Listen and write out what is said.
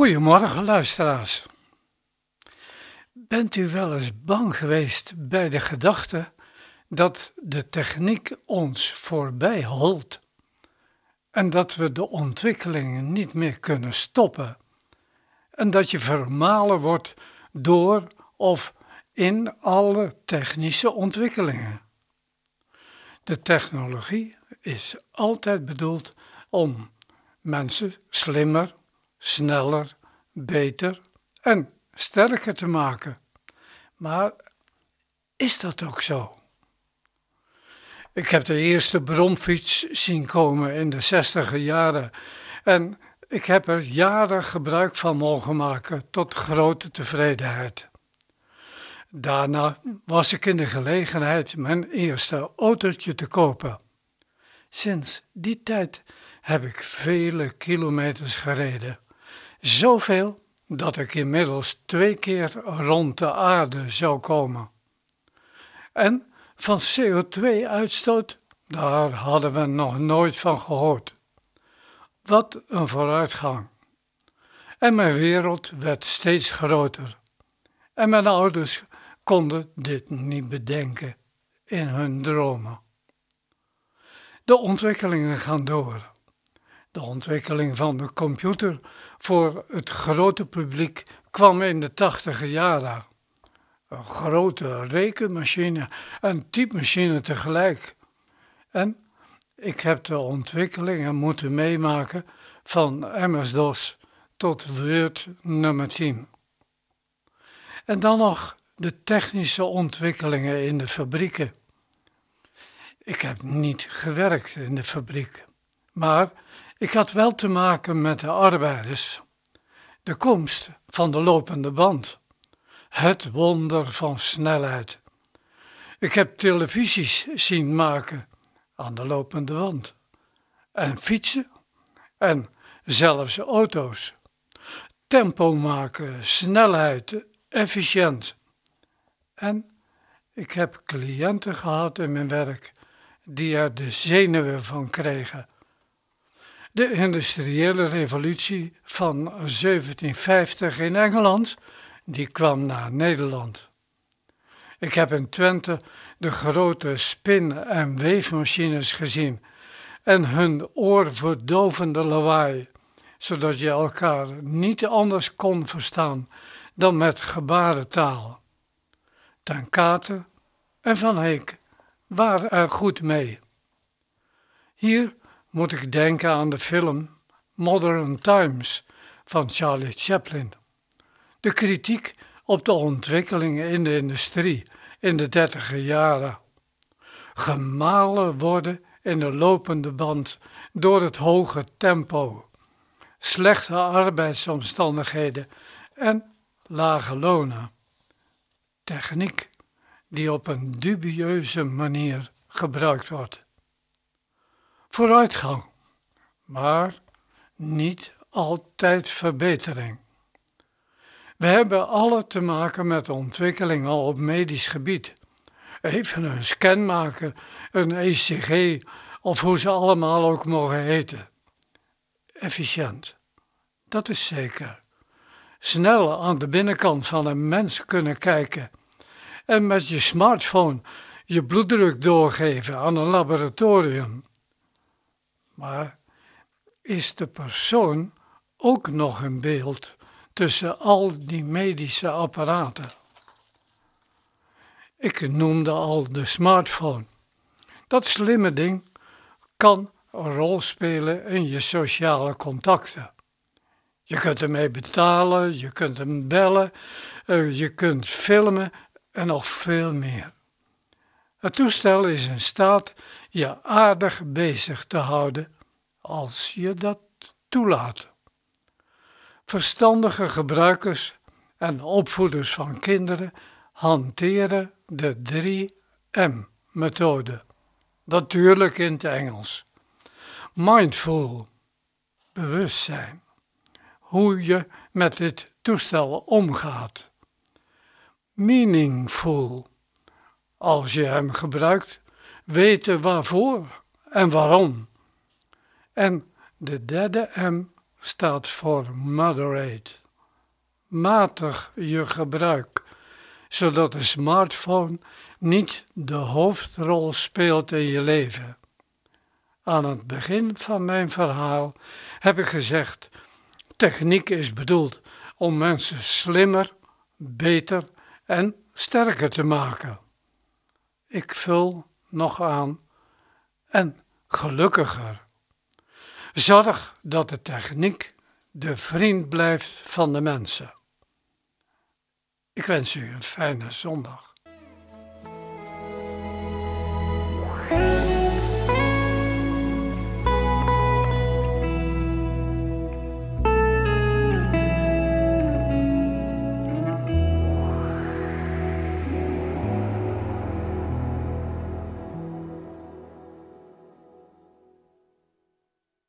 Goedemorgen luisteraars. Bent u wel eens bang geweest bij de gedachte dat de techniek ons voorbij holt en dat we de ontwikkelingen niet meer kunnen stoppen en dat je vermalen wordt door of in alle technische ontwikkelingen? De technologie is altijd bedoeld om mensen slimmer, sneller, beter en sterker te maken. Maar is dat ook zo? Ik heb de eerste bromfiets zien komen in de 60er jaren en ik heb er jaren gebruik van mogen maken tot grote tevredenheid. Daarna was ik in de gelegenheid mijn eerste autootje te kopen. Sinds die tijd heb ik vele kilometers gereden. Zoveel dat ik inmiddels 2 keer rond de aarde zou komen. En van CO2-uitstoot, daar hadden we nog nooit van gehoord. Wat een vooruitgang. En mijn wereld werd steeds groter. En mijn ouders konden dit niet bedenken in hun dromen. De ontwikkelingen gaan door. De ontwikkeling van de computer voor het grote publiek kwam in de 80er jaren. Een grote rekenmachine en typemachine tegelijk. En ik heb de ontwikkelingen moeten meemaken van MS-DOS tot Word nummer 10. En dan nog de technische ontwikkelingen in de fabrieken. Ik heb niet gewerkt in de fabriek, maar ik had wel te maken met de arbeiders. De komst van de lopende band. Het wonder van snelheid. Ik heb televisies zien maken aan de lopende band. En fietsen. En zelfs auto's. Tempo maken, snelheid, efficiënt. En ik heb cliënten gehad in mijn werk die er de zenuwen van kregen. De industriële revolutie van 1750 in Engeland, die kwam naar Nederland. Ik heb in Twente de grote spin- en weefmachines gezien en hun oorverdovende lawaai, zodat je elkaar niet anders kon verstaan dan met gebarentaal. Ten Kate en Van Heek waren er goed mee. Hier moet ik denken aan de film Modern Times van Charlie Chaplin. De kritiek op de ontwikkelingen in de industrie in de 30er jaren. Gemalen worden in de lopende band door het hoge tempo, slechte arbeidsomstandigheden en lage lonen. Techniek die op een dubieuze manier gebruikt wordt. Vooruitgang, maar niet altijd verbetering. We hebben alle te maken met ontwikkelingen op medisch gebied. Even een scan maken, een ECG of hoe ze allemaal ook mogen heten. Efficiënt, dat is zeker. Snel aan de binnenkant van een mens kunnen kijken en met je smartphone je bloeddruk doorgeven aan een laboratorium. Maar is de persoon ook nog in beeld tussen al die medische apparaten? Ik noemde al de smartphone. Dat slimme ding kan een rol spelen in je sociale contacten. Je kunt ermee betalen, je kunt hem bellen, je kunt filmen en nog veel meer. Het toestel is in staat je aardig bezig te houden als je dat toelaat. Verstandige gebruikers en opvoeders van kinderen hanteren de 3M-methode. Natuurlijk in het Engels. Mindful, bewustzijn. Hoe je met dit toestel omgaat. Meaningful, als je hem gebruikt, weten waarvoor en waarom. En de derde M, staat voor moderate. Matig je gebruik, zodat de smartphone niet de hoofdrol speelt in je leven. Aan het begin van mijn verhaal heb ik gezegd: techniek is bedoeld om mensen slimmer, beter en sterker te maken. Ik vul nog aan: en gelukkiger. Zorg dat de techniek de vriend blijft van de mensen. Ik wens u een fijne zondag.